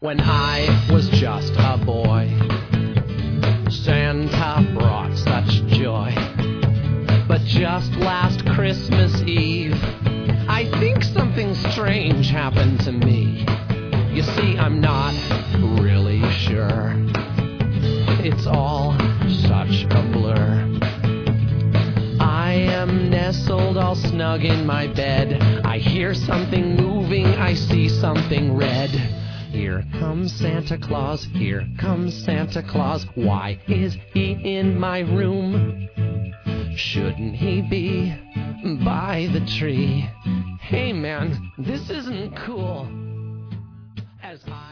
When I was just a boy, Santa brought such joy. But just last Christmas Eve, I think something strange happened to me. You see, I'm not really sure. It's all such a blur. I am nestled all snug in my bed. I hear something moving, I see something red. Here comes Santa Claus, here comes Santa Claus. Why is he in my room? Shouldn't he be by the tree? Hey man, this isn't cool. As I